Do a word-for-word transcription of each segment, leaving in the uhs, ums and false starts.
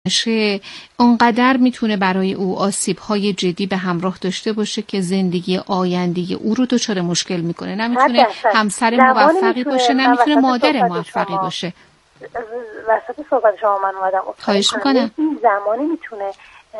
شه اونقدر میتونه برای او آسیب‌های جدی به همراه داشته باشه که زندگی آینده او رو دچار مشکل میکنه. نمیتونه همسر موفقی باشه، نمیتونه مادر موفقی باشه. وسط صحبت شما من اومدم خواهش میکنم. این زمانی میتونه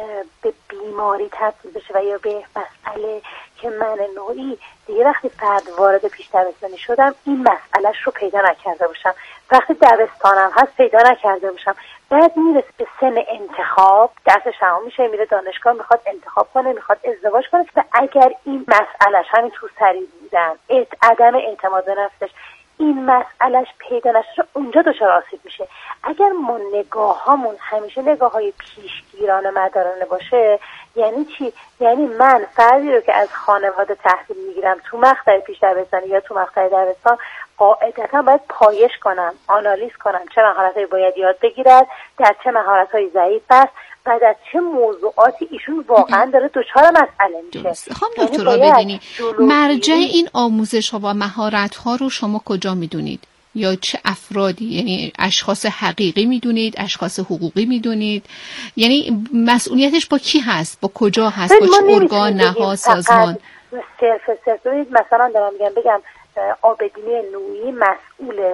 به بیماری تبدیل بشه و یا به مسئله که من نوعی دیگه وقتی فرد وارد پیش دبستانی شدم این مسئلهش رو پیدا نکرده باشم، وقتی دبستانم هست پیدا نکرده باشم، بعد میرسه به سن انتخاب، درسش تمام میشه، میره دانشگاه، میخواد انتخاب کنه، میخواد ازدواج کنه و اگر این مسئلهش همین تو سری بودن، عدم اعتماد به نفسش، این مسئلهش پیدا نشه اونجا دچار آسیب میشه. اگر ما نگاهامون همیشه نگاه های پیشگیرانه مدارانه باشه، یعنی چی؟ یعنی من فردی رو که از خانواده تحویل میگیرم تو مقطع پیش دبستانی یا تو مقطع دبستان، قاعدتا باید پایش کنم، آنالیز کنم چه مهارت‌هایی باید یاد بگیرد، در چه مهارت‌هایی ضعیف است و در چه موضوعاتی ایشون واقعا داره دچار مسئله میشه. خب دکترا بدونی مرجع این آموزش ها و مهارت ها رو شما کجا میدونید؟ یا چه افرادی؟ یعنی اشخاص حقیقی میدونید؟ اشخاص حقوقی میدونید؟ یعنی مسئولیتش با کی هست؟ با کجا هست؟ با چه ارگان، نهاد، سازمان؟ صرف صرف مثلا دارم میگم بگم آبدینی نویی مسئول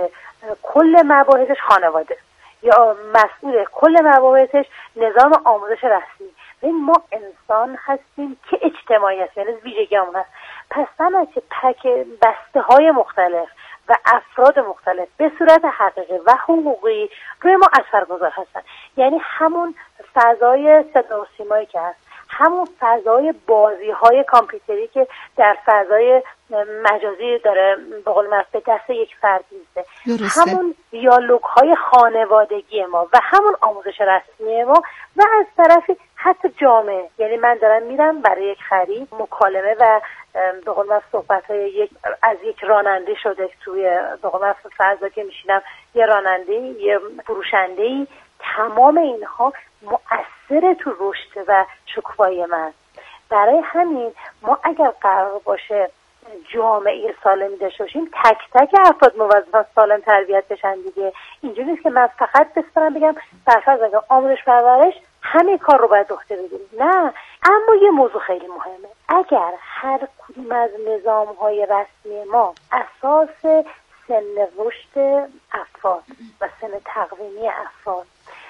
کل مباحثش خانواده یا مسئول کل مباحثش نظام آموزش رسمی. ببین ما انسان هستیم که اجتماعی هستیم، یعنی ویژگیامون هست. پس سمت پک بسته های مختلف و افراد مختلف به صورت حقیقی و حقوقی روی ما اثرگذار هستن. یعنی همون فضای صدا و سیمایی که هست، همون فضای بازی های کامپیوتری که در فضای مجازی داره به قول معروف به دست یک فرد میسته، همون دیالوگ های خانوادگی ما و همون آموزش رسمی ما و از طرفی حتی جامعه. یعنی من دارم میرم برای یک خرید، مکالمه و به قول معروف صحبت های یک از یک راننده شده توی به قول معروف فضا که میشینم، یه راننده، یه فروشنده، تمام اینها مؤثر تو رشد و شکوفایی من. برای همین ما اگر قرار باشه جامعه سالمی داشته باشیم، تک تک افراد موظفن سالم تربیت بشن دیگه. اینجوری نیست که من فقط بسپرم بگم برفرض اگر آموزش پرورش همه کار رو باید دختر بگیریم، نه. اما یه موضوع خیلی مهمه، اگر هر کدوم از نظام‌های رسمی ما اساس سن رشد افراد و سن تقویمی افراد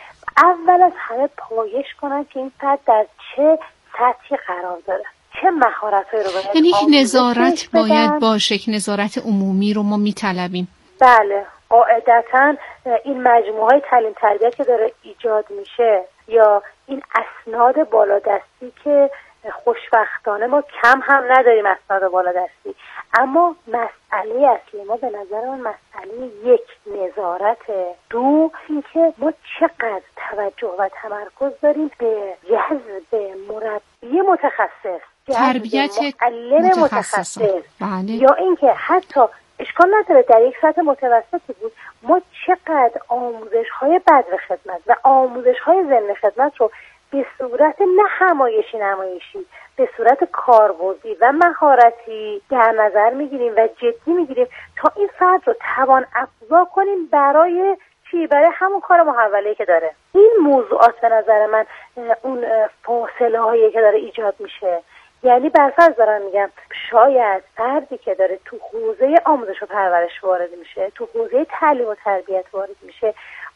اول از همه پایش کنن که این فرد در چه سطحی قرار داره، چه مهارت‌هایی رو باید، یعنی یک نظارت باید باشه، که نظارت عمومی رو ما میطلبیم. بله، قاعدتاً این مجموعه تعلیم تربیت که داره ایجاد میشه یا این اسناد بالادستی که خوشبختانه ما کم هم نداریم اسناد بالادستی، اما مسئله اصلی ما به نظر من مسئله یک نظارت، دو اینکه ما چقدر توجه و تمرکز داریم به جذب مربی متخصص، تربیت معلم متخصص، بله. یا اینکه حتی اشکال نداره در یک سطح متوسطی بود ما چقدر آموزش-های بدو خدمت و آموزش-های ضمن خدمت رو به صورت نه همایشی نمایشی، به صورت کاربردی و مهارتی در نظر میگیریم و جدی میگیریم تا این فرد رو توان افزا کنیم برای چی؟ برای همون کار محوله‌ای که داره. این موضوعات به نظر من اون فاصله هایی که داره ایجاد میشه. یعنی برفرض دارم میگم شاید فردی که داره تو حوزه آموزش و پرورش وارد میشه، تو حوزه تعلیم و تربیت وارد میشه،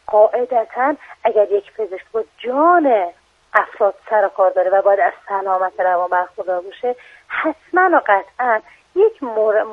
قاعدتاً اگر یک پزشک با جان افراد سر کار داره و باید از سلامت روان برخوردار باشه، حتما و قطعا یک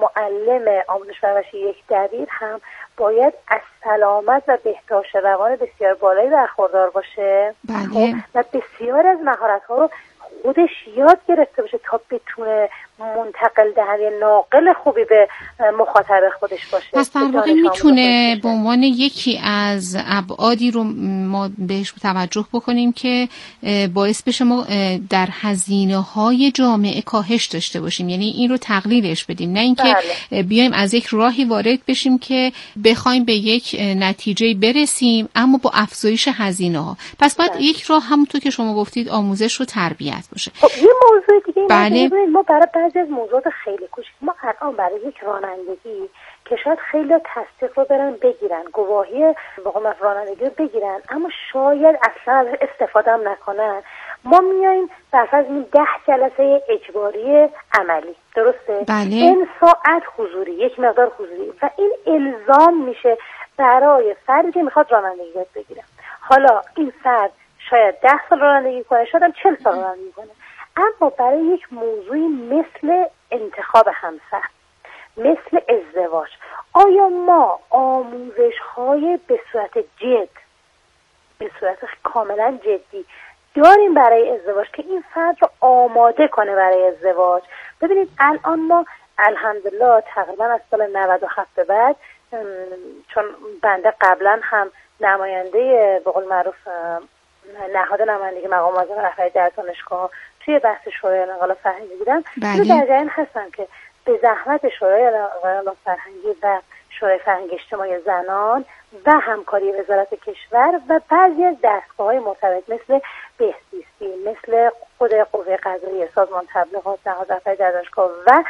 معلم آموزش پرورش، یک دبیر هم باید از سلامت و بهداشت روان بسیار بالایی برخوردار باشه. بله. و بسیار از مهارت‌ها رو خودش یاد گرفته باشه تا بتونه منتقل دهنده ناقل خوبی به مخاطب خودش باشه. پس در واقع میتونه به عنوان یکی از ابعادی رو ما بهش توجه بکنیم که باعث بشه ما در هزینه‌های جامعه کاهش داشته باشیم، یعنی این رو تقلیلش بدیم، نه اینکه بله. بیایم از یک راهی وارد بشیم که بخوایم به یک نتیجه برسیم اما با افزایش هزینه‌ها. پس باید بله. یک راه همونطور که شما گفتید آموزش و تربیت باشه. خب یه موضوع دیگه بله. ما برای بعضی از موضوعات خیلی کوچیک، ما الان برای یک رانندگی که شاید خیلی تصدیق رو برن بگیرن، گواهی بقوم رانندگی رو بگیرن، اما شاید اصلا استفاده هم نکنن. ما میاییم بر از این ده جلسه اجباری عملی، درسته؟ بله. این ساعت حضوری، یک مقدار حضوری، و این الزام میشه برای فردی که میخواد رانندگی یاد بگیره. حالا این فرد شاید ده سال رانندگی کنه، شاید هم چل سال رانندگی کنه، اما برای یک موضوعی مثل انتخاب همسر، مثل ازدواج، آیا ما آموزش های به صورت جد، به صورت کاملا جدی داریم برای ازدواج که این فرد رو آماده کنه برای ازدواج؟ ببینید الان ما الحمدلله تقریبا از سال نود و هفت به بعد، چون بنده قبلا هم نماینده به قول معروف نهاد نمایندگی مقام معظم رهبری در دانشگاه توی بحث شورای انقلاب فرهنگی بودم، بله. در جریان هستم که به زحمت شورای انقلاب فرهنگی و شورای فرهنگی اجتماعی زنان و همکاری وزارت کشور و بعضی از دستگاه‌های مرتبط مثل بهزیستی، مثل خود قوه قضاییه، سازمان تبلیغات، نهاد رهبری در دانشگاه و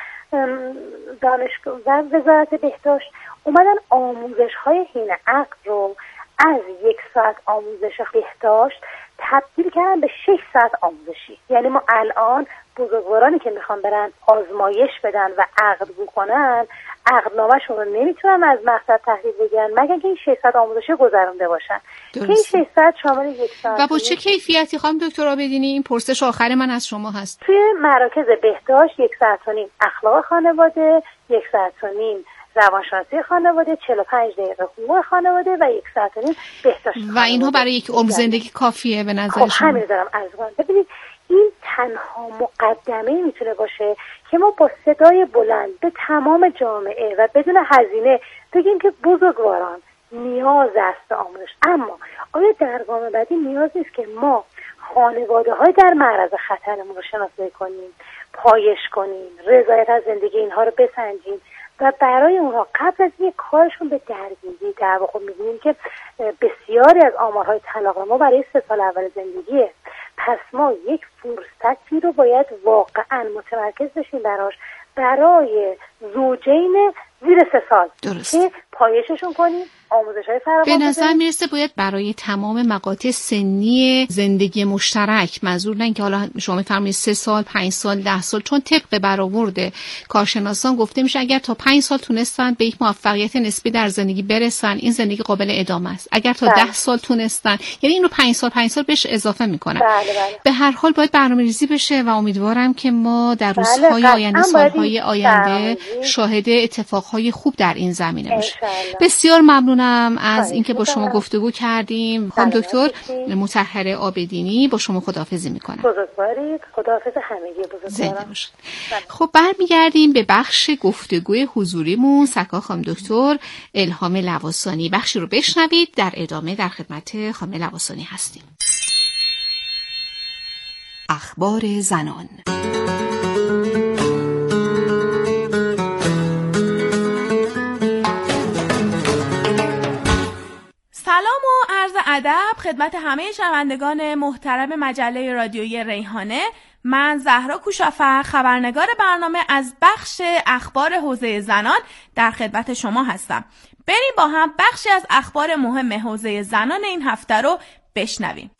دانشگاه و وزارت بهداشت اومدن آموزش‌های حین عقد رو از یک ساعت آموزش بهداشت تبدیل کردن به شش ساعت آموزشی. یعنی ما الان بزرگوارانی که میخوان برن آزمایش بدن و عقد بکنن، عقدنامه‌شون رو نمیتونن از مقصد تحویل بگیرن مگر که این شش ساعت آموزشی گذرونده باشن. که این شش ساعت شامل یک ساعت و با چه کیفیتی خانم دکتر آبدینی؟ این پرسش آخر من از شما هست. توی مراکز بهداشت یک ساعت و نیم اخلاق خانواده، یک ساعت و نیم روانشناسی خانواده، چهل و پنج دقیقه حقوق خانواده و یک ساعت و نیم بهداشت و اینها برای یک عمر زندگی کافیه به نظر خب شما؟ همین دارم عرض کنم. ببینید این تنها مقدمه میتونه باشه که ما با صدای بلند به تمام جامعه و بدون هزینه بگیم که بزرگواران نیاز است به آموزش. اما آیا در گام بعدی نیاز نیست که ما خانواده های در معرض خطرمون رو شناسایی کنیم، پایش کنیم، رضایت از زندگی اینها رو بسنجیم و برای اونها قبل از یک کارشون به درگیری، در واقع می‌بینیم که بسیاری از آمارهای طلاق ما برای سه سال اول زندگیه. پس ما یک فرصتی رو باید واقعا متمرکز بشیم براش برای زوجین زیر سه سال درست. که پایششون کنیم، آموزش‌های فراوان به نظر میرسه باید برای تمام مقاطع سنی زندگی مشترک، منظور نه که حالا شما میفرمایید سه سال، پنج سال، ده سال، چون طبق برآورد کارشناسان گفته میشه اگر تا پنج سال تونستن به یک موفقیت نسبی در زندگی برسن، این زندگی قابل ادامه است. اگر تا ده سال تونستن، یعنی اینو پنج سال پنج سال بهش اضافه میکنن. بله بله. به هر حال باید برنامه‌ریزی بشه و امیدوارم که ما در روزهای بله. آینده، سالهای آینده شاهد اتفاقهای خوب در این زمینه باشیم. بسیار ممنونم از اینکه با شما گفتگو کردیم. خانم دکتر مطهره آبدینی، با شما خداحافظی میکنم. بزرگوارید. خداحافظ همگی بزرگواران. زنده باشید. خب برمیگردیم به بخش گفتگوی حضوریمون. سرکار خانم دکتر الهام لواسانی. بخشی رو بشنوید، در ادامه در خدمت خانم لواسانی هستیم. اخبار زنان. سلام و عرض ادب خدمت همه شنوندگان محترم مجله رادیویی ریحانه. من زهرا کوشافر، خبرنگار برنامه از بخش اخبار حوزه زنان در خدمت شما هستم. بریم با هم بخشی از اخبار مهم حوزه زنان این هفته رو بشنویم.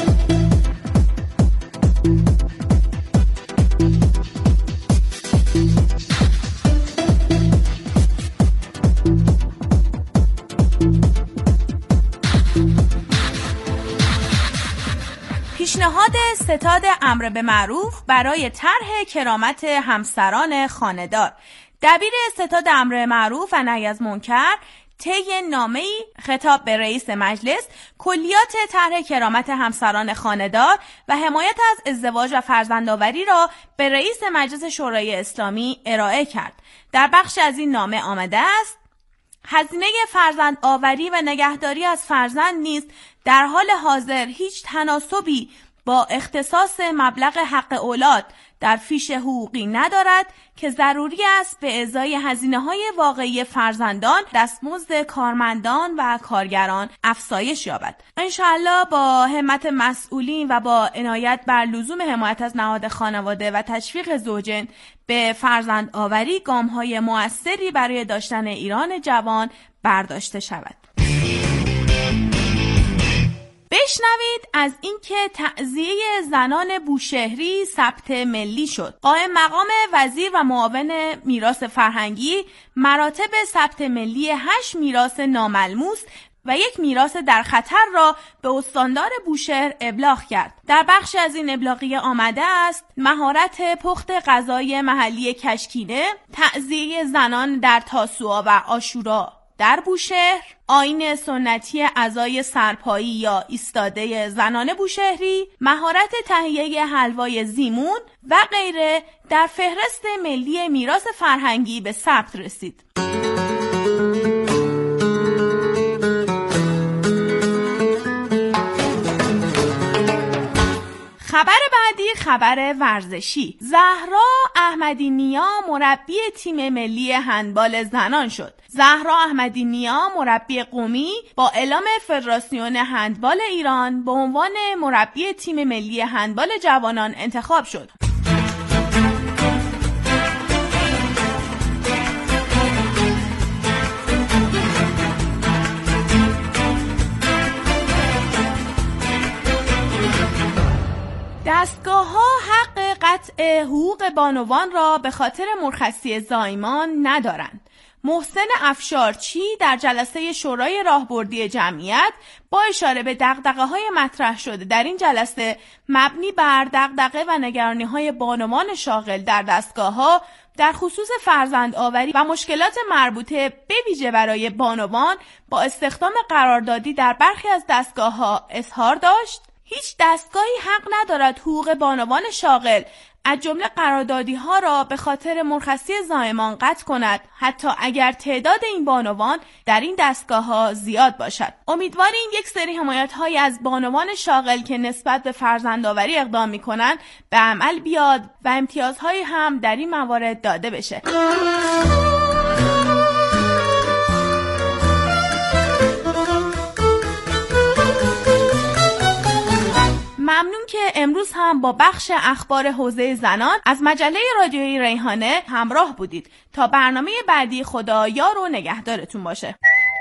پیشنهاد ستاد امر به معروف برای طرح کرامت همسران خانه‌دار. دبیر ستاد امر معروف و نهی از منکر طی نامه‌ای خطاب به رئیس مجلس کلیات طرح کرامت همسران خانه‌دار و حمایت از ازدواج و فرزندآوری را به رئیس مجلس شورای اسلامی ارائه کرد. در بخش از این نامه آمده است: هزینه فرزند آوری و نگهداری از فرزند نیز در حال حاضر هیچ تناسبی با اختصاص مبلغ حق اولاد در فیش حقوقی ندارد که ضروری است به ازای هزینه‌های واقعی فرزندان دستمزد کارمندان و کارگران افزایش یابد. انشاءالله با همت مسئولین و با عنایت بر لزوم حمایت از نهاد خانواده و تشویق زوجین به فرزند آوری گام‌های مؤثری برای داشتن ایران جوان برداشته شود. بشنوید از اینکه تعزیه زنان بوشهری ثبت ملی شد. قائم مقام وزیر و معاون میراث فرهنگی مراتب ثبت ملی هشت میراث ناملموس و یک میراث در خطر را به استاندار بوشهر ابلاغ کرد. در بخش از این ابلاغیه آمده است مهارت پخت غذای محلی کشکینه، تعزیه زنان در تاسوعا و عاشورا در بوشهر، آیین سنتی عزای سرپایی یا ایستاده زنان بوشهری، مهارت تهیه حلوای زیمون و غیره در فهرست ملی میراث فرهنگی به ثبت رسید. خبر بعدی خبر ورزشی. زهرا احمدی نیا مربی تیم ملی هندبال زنان شد. زهرا احمدی نیا مربی قومی با اعلام فدراسیون هندبال ایران به عنوان مربی تیم ملی هندبال جوانان انتخاب شد. دستگاه‌ها حق قطع حقوق بانوان را به خاطر مرخصی زایمان ندارند. محسن افشارچی در جلسه شورای راهبردی جمعیت با اشاره به دغدغه‌های مطرح شده در این جلسه مبنی بر دغدغه و نگرانی‌های بانوان شاغل در دستگاه‌ها در خصوص فرزند آوری و مشکلات مربوطه به ویژه برای بانوان با استخدام قراردادی در برخی از دستگاه‌ها اظهار داشت. هیچ دستگاهی حق ندارد حقوق بانوان شاغل از جمله قراردادی ها را به خاطر مرخصی زایمان قطع کند، حتی اگر تعداد این بانوان در این دستگاه ها زیاد باشد. امیدواریم یک سری حمایت های از بانوان شاغل که نسبت به فرزندآوری اقدام می کنند به عمل بیاد و امتیازهایی هم در این موارد داده بشه. ممنون که امروز هم با بخش اخبار حوزه زنان از مجله رادیویی ریحانه همراه بودید. تا برنامه بعدی خدا یار و نگهدارتون باشه.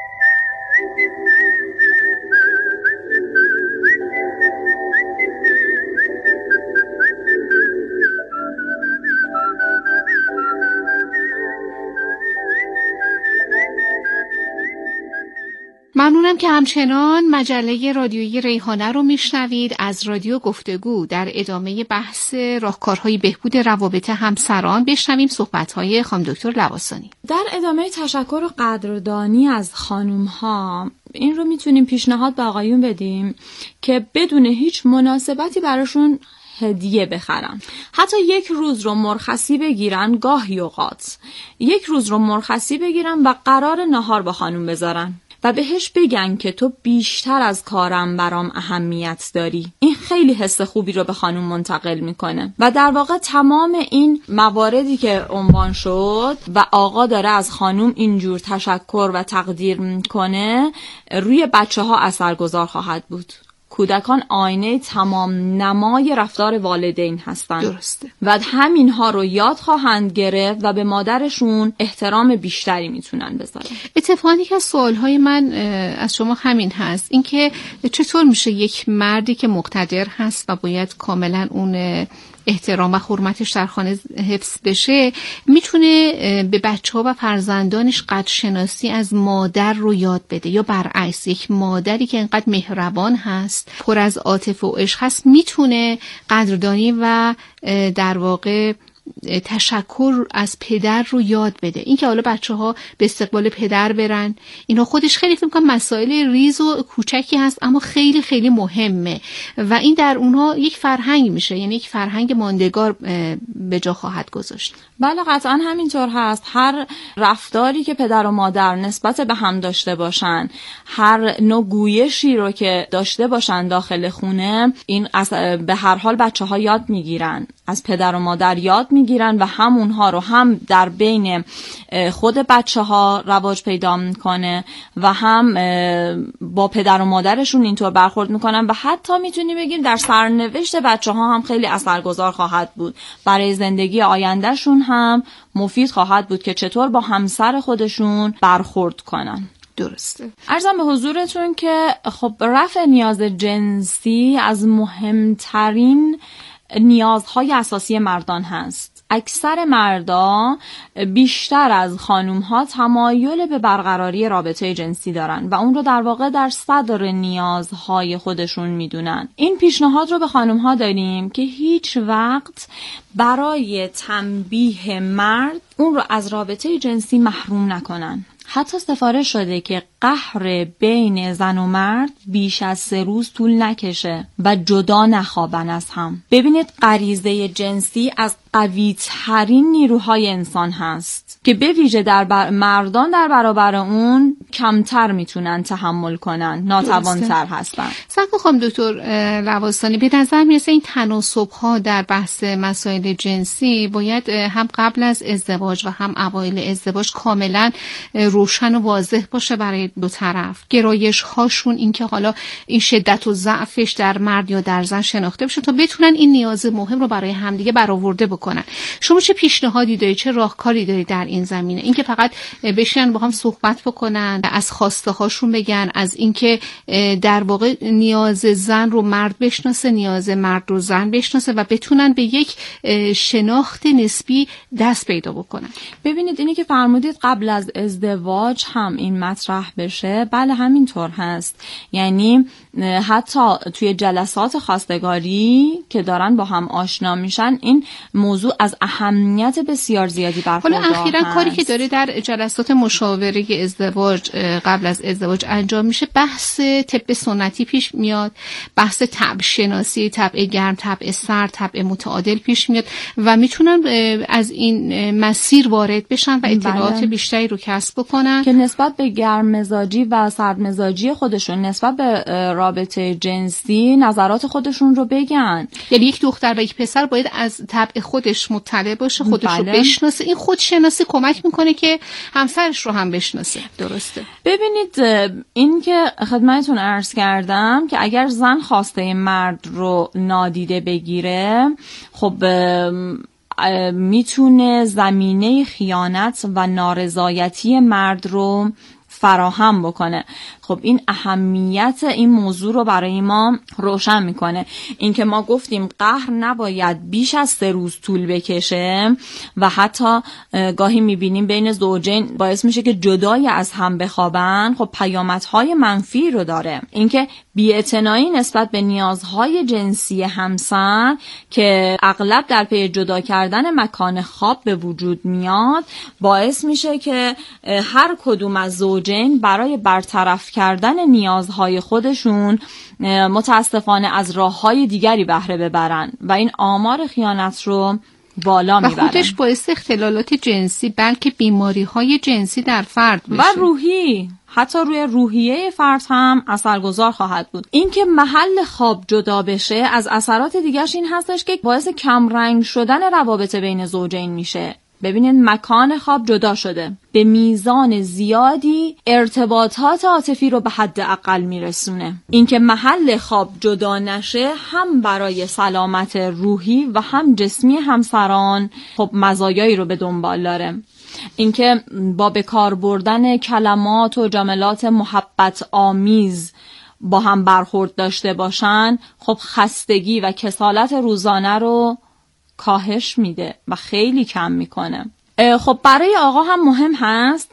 ممنونم که همچنان مجله رادیویی ریحانه رو میشنوید. از رادیو گفتگو در ادامه بحث راهکارهای بهبود روابط همسران بشنویم صحبت‌های خانم دکتر لواسانی. در ادامه تشکر و قدردانی از خانوم‌ها این رو میتونیم پیشنهاد به آقایون بدیم که بدون هیچ مناسبتی براشون هدیه بخرن. حتی یک روز رو مرخصی بگیرن، گاهی اوقات یک روز رو مرخصی بگیرن و قرار نهار با خانوم بذارن و بهش بگن که تو بیشتر از کارم برام اهمیت داری. این خیلی حس خوبی رو به خانوم منتقل میکنه و در واقع تمام این مواردی که عنوان شد و آقا داره از خانوم اینجور تشکر و تقدیر میکنه روی بچه ها اثرگذار خواهد بود. کودکان آینه تمام نمای رفتار والدین هستند. درسته. و همین ها رو یاد خواهند گرفت و به مادرشون احترام بیشتری میتونن بذارن. اتفاقی که از سوالهای من از شما همین هست، اینکه چطور میشه یک مردی که مقتدر هست و باید کاملا اون احترام و حرمتش در خانه حفظ بشه میتونه به بچه‌ها و فرزندانش قدرشناسی از مادر رو یاد بده، یا برعکس یک مادری که انقدر مهربان هست، پر از عاطفه و عشق هست، میتونه قدردانی و در واقع تشکر از پدر رو یاد بده. این که حالا بچه‌ها به استقبال پدر برن، اینا خودش خیلی فکر می‌کنم مسائل ریز و کوچکی هست اما خیلی خیلی مهمه و این در اونها یک فرهنگ میشه، یعنی یک فرهنگ ماندگار به جا خواهد گذاشت. بله قطعا همینطور هست. هر رفتاری که پدر و مادر نسبت به هم داشته باشن، هر نوع گویشی رو که داشته باشن داخل خونه، این به هر حال بچه‌ها یاد میگیرن، از پدر و مادر یاد میگیرن و همونها رو هم در بین خود بچه‌ها رواج پیدا میکنه و هم با پدر و مادرشون اینطور برخورد میکنن و حتی میتونیم بگیم در سرنوشت بچه‌ها هم خیلی اثرگذار خواهد بود. برای زندگی آیندهشون هم مفید خواهد بود که چطور با همسر خودشون برخورد کنن. درسته. عرضم به حضورتون که خب رفع نیاز جنسی از مهمترین نیازهای اساسی مردان هست. اکثر مردا بیشتر از خانومها تمایل به برقراری رابطه جنسی دارن و اون رو در واقع در صدر نیازهای خودشون میدونن. این پیشنهاد رو به خانومها داریم که هیچ وقت برای تنبیه مرد اون رو از رابطه جنسی محروم نکنن. حتی سفارش شده که قهر بین زن و مرد بیش از سه روز طول نکشه و جدا نخوابن از هم. ببینید غریزه جنسی از قوی ترین نیروهای انسان هست که به ویژه در بر... مردان در برابر اون کمتر میتونن تحمل کنن، ناتوانتر هستن. سعی کنم دکتر لواسانی، به نظر میرسه این تناسب ها در بحث مسائل جنسی باید هم قبل از ازدواج و هم اوایل ازدواج کاملا روشن و واضح باشه برای دو طرف. گرایش هاشون، این که حالا این شدت و ضعفش در مرد یا در زن شناخته بشه تا بتونن این نیاز مهم رو برای همدیگه برآورده بکنن. شما چه پیشنهادی دارید، چه راهکاری دارید در این زمینه؟ اینکه فقط بشینن با هم صحبت بکنن، از خواسته هاشون بگن، از اینکه در واقع نیاز زن رو مرد بشناسه، نیاز مرد رو زن بشناسه و بتونن به یک شناخت نسبی دست پیدا بکنن. ببینید اینی که فرمودید قبل از ازدواج هم این مطرح بشه، بله همینطور هست. یعنی حتی توی جلسات خواستگاری که دارن با هم آشنا میشن این موضوع از اهمیت بسیار زیادی برخوردار هست. حالا اخیراً کاری که داره در جلسات مشاوره ازدواج قبل از ازدواج انجام میشه، بحث طب سنتی پیش میاد، بحث طبع شناسی، طبع گرم، طبع سرد، طبع متعادل پیش میاد و میتونن از این مسیر وارد بشن و اطلاعات بله. بیشتری رو کسب بکنن که نسبت به گرم مزاجی و سرد مزاجی خودشون، نسبت به رابطه جنسی نظرات خودشون رو بگن. یعنی یک دختر و یک پسر باید از طبع خودش مطلع باشه، خودش بله. رو بشناسه. این خودشناسی کمک میکنه که همسرش رو هم بشناسه. درسته. ببینید این که خدمتتون عرض کردم که اگر زن خواسته مرد رو نادیده بگیره، خب میتونه زمینه خیانت و نارضایتی مرد رو فراهم بکنه. خب این اهمیت این موضوع رو برای ما روشن میکنه. این که ما گفتیم قهر نباید بیش از سه روز طول بکشه و حتی گاهی میبینیم بین زوجین باعث میشه که جدای از هم بخوابن، خب پیامدهای منفی رو داره. این که بی‌اعتنایی نسبت به نیازهای جنسی همسر که اغلب در پی جدا کردن مکان خواب به وجود میاد، باعث میشه که هر کدوم از زوجین برای برطرف کردن نیازهای خودشون متاسفانه از راههای دیگری بهره ببرن و این آمار خیانت رو بالا میبرن. و خودش باعث اختلالات جنسی بلکه بیماری‌های جنسی در فرد بشه. و روحی، حتی روی روحیه فرد هم اثرگذار خواهد بود. این که محل خواب جدا بشه از اثرات دیگرش این هستش که باعث کمرنگ شدن روابط بین زوجین میشه. ببینید مکان خواب جدا شده، به میزان زیادی ارتباطات عاطفی رو به حد اقل میرسونه. اینکه محل خواب جدا نشه هم برای سلامت روحی و هم جسمی همسران خب مزایایی رو به دنبال داره. اینکه با به کار بردن کلمات و جملات محبت آمیز با هم برخورد داشته باشن، خب خستگی و کسالت روزانه رو کاهش میده و خیلی کم میکنه. خب برای آقا هم مهم هست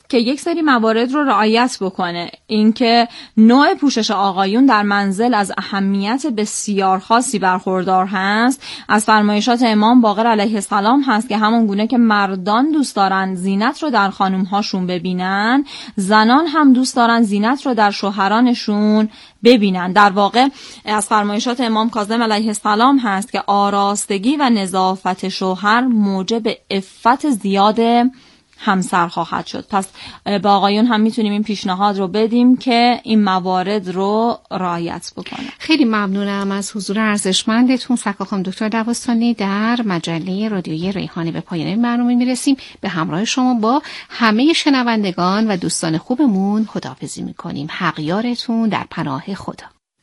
که یک سری موارد رو رعایت بکنه. اینکه نوع پوشش آقایون در منزل از اهمیت بسیار خاصی برخوردار هست. از فرمایشات امام باقر علیه السلام هست که همون گونه که مردان دوست دارن زینت رو در خانم‌هاشون ببینن، زنان هم دوست دارن زینت رو در شوهرانشون ببینن. در واقع از فرمایشات امام کاظم علیه السلام هست که آراستگی و نظافت شوهر موجب عفت زیاد همسر خواهد شد. پس با آقایون هم میتونیم این پیشنهاد رو بدیم که این موارد رو رعایت بکنه. خیلی ممنونم از حضور ارزشمندتون. سکا خانم دکتر دوستانی در مجله رادیویی ریحانه به پایان برنامه میرسیم. به همراه شما با همه شنوندگان و دوستان خوبمون خداحافظی میکنیم. حق یارتون در پناه خدا.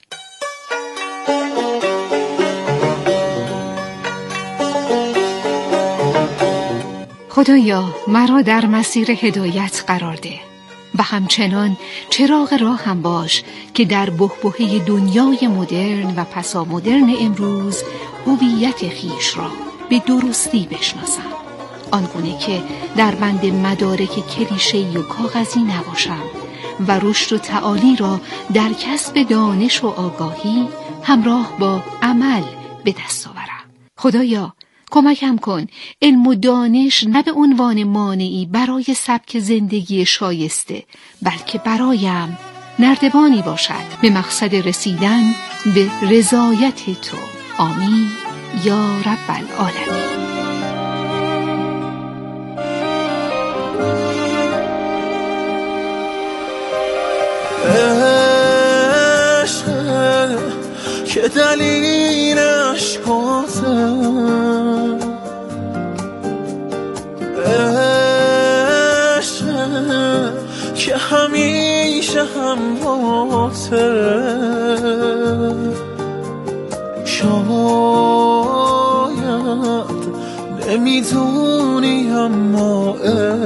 خدایا مرا در مسیر هدایت قرار ده و همچنان چراغ راهم باش که در بحبوحه دنیای مدرن و پسا مدرن امروز هویت خیش را به درستی بشناسم، آنگونه که در بند مدارک کلیشه‌ای و کاغذی نباشم و رشد و تعالی را در کسب دانش و آگاهی همراه با عمل به دست آورم. خدایا کمکم کن علم و دانش نه به عنوان مانعی برای سبک زندگی شایسته، بلکه برایم نردبانی باشد به مقصد رسیدن به رضایت تو. آمین یا رب العالمین. عشق که دلیل عشقاته، که همیشه همراته، شاید نمیدونی اما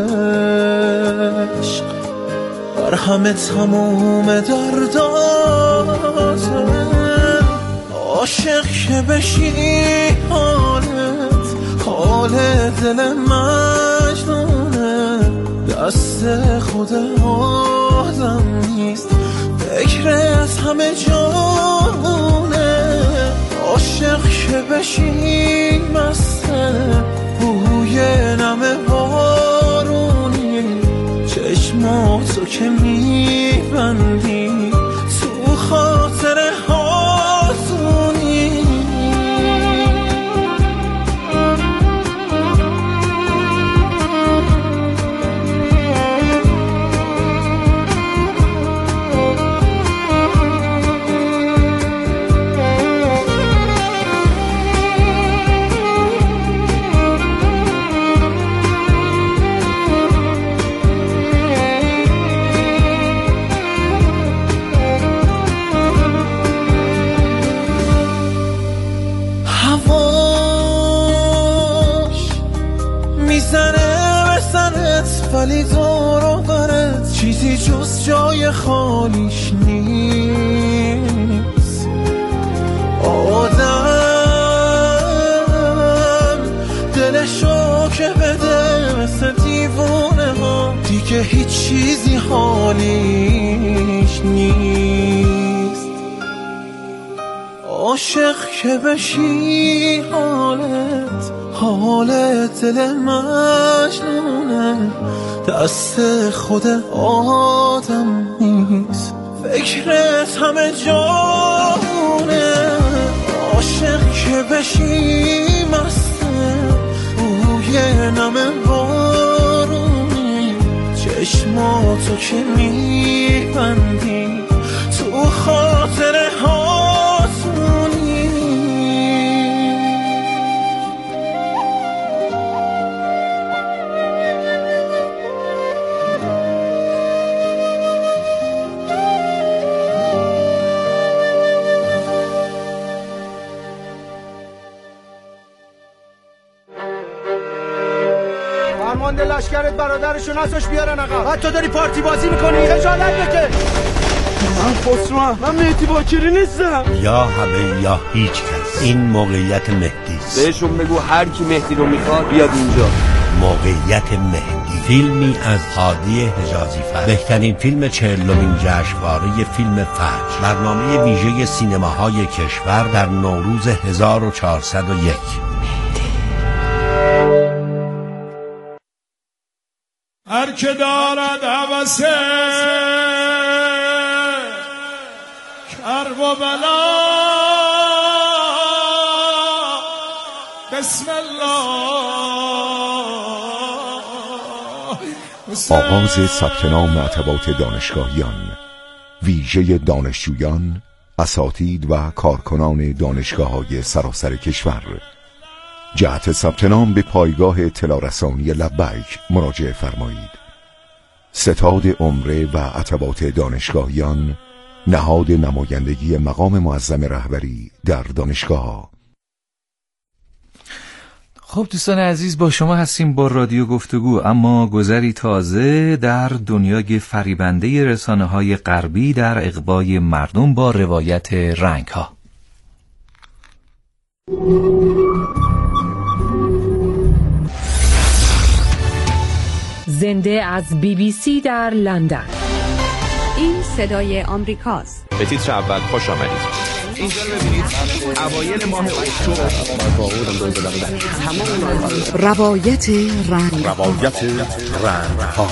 عشق بر همه تموم درداته. عاشق که بشی حالت حال دل مجنونه، دست خود آدم نیست فکرت همه جانونه. عاشق که بشی مسته بوی نم بارونی، چشماتو که میبندی تو خاطر هاتونی. ولی دور و برت چیزی جز جای خالیش نیست. آدم دلشو که بده مثل دیوونه ها، دیگه هیچ چیزی حالیش نیست. عاشق که بشی حالت حالت دل مجنونه، دست خود آدم نیست فکرت همه جانونه. عاشق که بشی مسته بوی نم بارونی، چشماتو که میبندی تو خاطر هاتونی. فرمانده لشکرت برادرشو نساش بیارن آقا. بعد تو داری پارتی بازی میکنی، خجالت بکش. من خسروم، من مهدی باکری نیستم. یا همه یا هیچ کس. این موقعیت مهدی است. بهشون بگو هر کی مهدی رو میخواد بیاد اینجا. موقعیت مهدی فیلمی از هادی حجازی فر، بهترین فیلم چهلمین جشنواره فیلم فجر، برنامه ویژه سینماهای کشور در نوروز هزار و چهارصد و یک. هر که دارد هوس کرب و بلا بسم الله. آغاز ثبت نام عتبات دانشگاهیان، ویژه دانشجویان، اساتید و کارکنان دانشگاه‌های سراسر کشور. جهت ثبت نام به پایگاه اطلاع رسانی لبیک مراجعه فرمایید. ستاد عمره و عتبات دانشگاهیان، نهاد نمایندگی مقام معظم رهبری در دانشگاه. خب دوستان عزیز، با شما هستیم با رادیو گفتگو، اما گذری تازه در دنیای فریبنده رسانه‌های غربی در اغوای مردم با روایت رنگ‌ها. زنده از بی بی سی در لندن. این صدای آمریکاست. به تیتر اول خوش آمدید. اینجا رو ببینید، اوایل ماه اکتبر روایت رنگ روایت رنگ‌ها.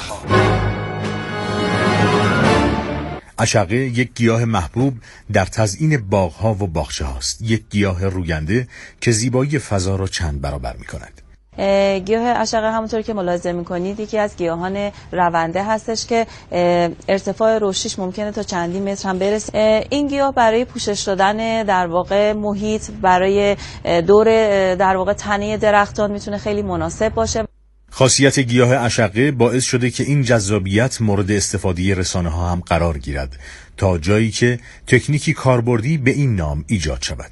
عشقه یک گیاه محبوب در تزیین باغ‌ها و باغچه هاست. یک گیاه روینده که زیبایی فضا را چند برابر می‌کند. گیاه عشقه همونطور که ملاحظه می‌کنید یکی از گیاهان رونده هستش که ارتفاع رشدش ممکنه تا چندین متر هم برسه. این گیاه برای پوشش دادن در واقع محیط، برای دور در واقع تنه درختان میتونه خیلی مناسب باشه. خاصیت گیاه عشقه باعث شده که این جذابیت مورد استفاده رسانه‌ها هم قرار گیرد، تا جایی که تکنیکی کاربردی به این نام ایجاد شود.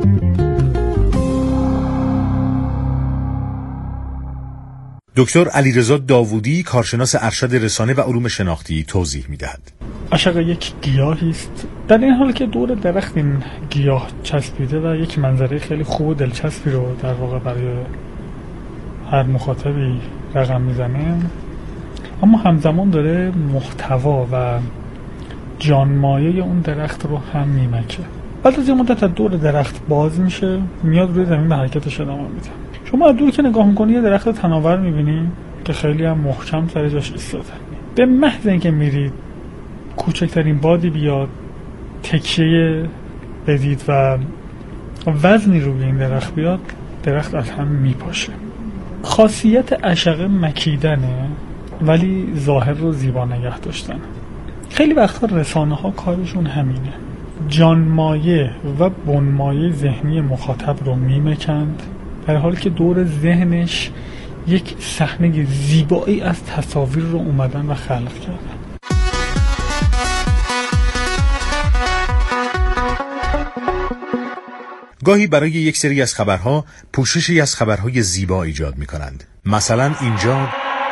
دکتر علیرضا داوودی، کارشناس ارشد رسانه و علوم شناختی، توضیح می‌دهد. عشقه یک گیاهی است، در این حال که دور درخت این گیاه چسبیده و یک منظره خیلی خوب و دلچسبی رو در واقع برای هر مخاطبی رقم میزنه، اما همزمان داره محتوا و جانمایه اون درخت رو هم میمکه. بعد از یه مدت از دور درخت باز میشه، میاد روی زمین به حرکتش ادامه میده. شما از دور که نگاه میکنی یه درخت تناور میبینی که خیلی هم محکم سر جاش ایستاده. به محض اینکه میرید کوچکترین بادی بیاد تکیه بدید و وزنی روی این درخت بیاد، درخت از هم میپاشه. خاصیت عشقه مکیدنه، ولی ظاهر رو زیبا نگه داشتن. خیلی وقتا رسانه ها کارشون همینه، جانمایه و بنمایه ذهنی مخاطب رو میمکند، در حالی که دور ذهنش یک صحنه زیبایی از تصاویر رو اومدن و خلق کردن. گاهی برای یک سری از خبرها پوششی از خبرهای زیبا ایجاد می کنند. مثلا اینجا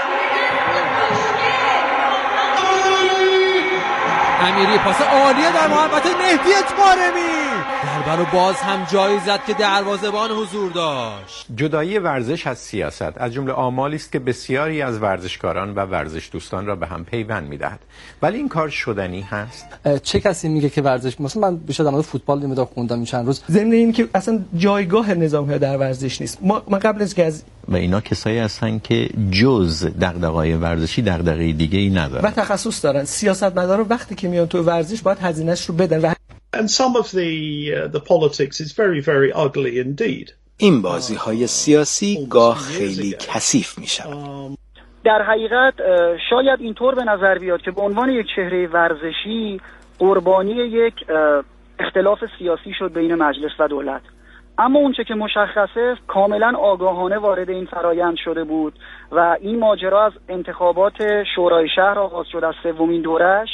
امیری پاس عالیه در محبت مهدی طارمی، ضربه رو باز هم جایی زد که دروازه‌بان حضور داشت. جدایی ورزش از سیاست از جمله آمالی است که بسیاری از ورزشکاران و ورزش دوستان را به هم پیوند می‌دهد، ولی این کار شدنی هست؟ چه کسی میگه که ورزش، مثلا من بیشتر در مورد فوتبال یه مقدار خوندم این چند روز، ضمن این که اصلا جایگاه نظام در ورزش نیست. ما من قبل از که از و اینا کسایی هستن که جز دغدغه‌های ورزشی دغدغه دیگه‌ای ندارن و تخصص دارن. سیاستمدارا وقتی که میان تو ورزش باید هزینه‌اش رو بدن و and some of the uh, the politics is very very ugly indeed. این بازی‌های سیاسی گاه خیلی کثیف میشن. در حقیقت شاید اینطور به نظر بیاد که به عنوان یک چهره ورزشی قربانی یک اختلاف سیاسی شد بین مجلس و دولت، اما اونچه که مشخصه کاملا آگاهانه وارد این فرایند شده بود و این ماجرا از انتخابات شورای شهر آغاز شد از سومین دورش.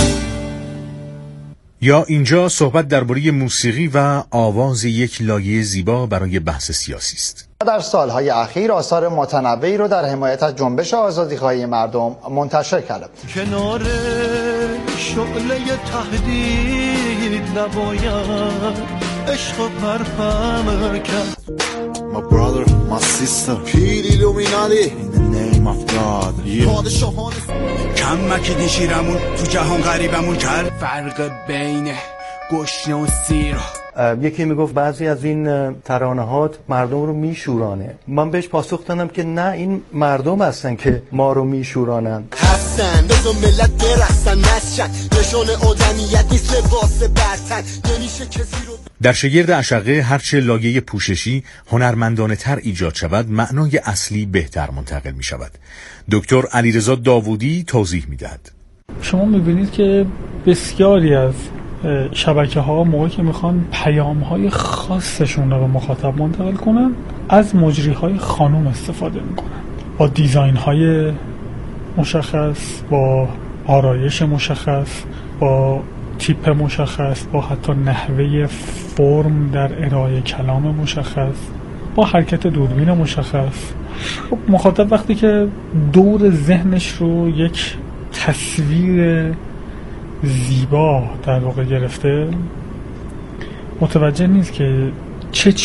یا اینجا صحبت درباره موسیقی و آواز یک لایه زیبا برای بحث سیاسی است. در سالهای اخیر آثار متنوعی رو در حمایت از جنبش آزادیخواهی مردم منتشر کرد. کنار شعله تهدید نباید عشق و پرپم کرد. My brother, my sister, Pili Illuminati, in the name افتاد پادشاهان کم مکیدی شیرمون تو جهان غریبمون کرد فرق بین گشنه و سیر. یکی میگفت بعضی از این ترانه‌هات مردم رو میشورانه. من بهش پاسخ دادم که نه، این مردم هستن که ما رو میشورانن. هستن بزن ملت برستن مسجد نشون آدمیت نیست لباس برتن نمیشه کسی رو. در شگرد اشعه هرچه لایه پوششی هنرمندانه تر ایجاد شود، معنای اصلی بهتر منتقل می شود. دکتر علیرضا داوودی توضیح می دهد. شما می بینید که بسیاری از شبکه ها موقعی که میخوان پیام های خاصشون رو به مخاطب منتقل کنن از مجری های خانوم استفاده میکنن، با دیزاین های مشخص، با آرایش مشخص، با تیپ مشخص، با حتی نحوه فرم در ارائه کلام مشخص، با حرکت دوربین مشخص. مخاطب وقتی که دور ذهنش رو یک تصویر زیبا در واقع گرفته، متوجه نیست که چه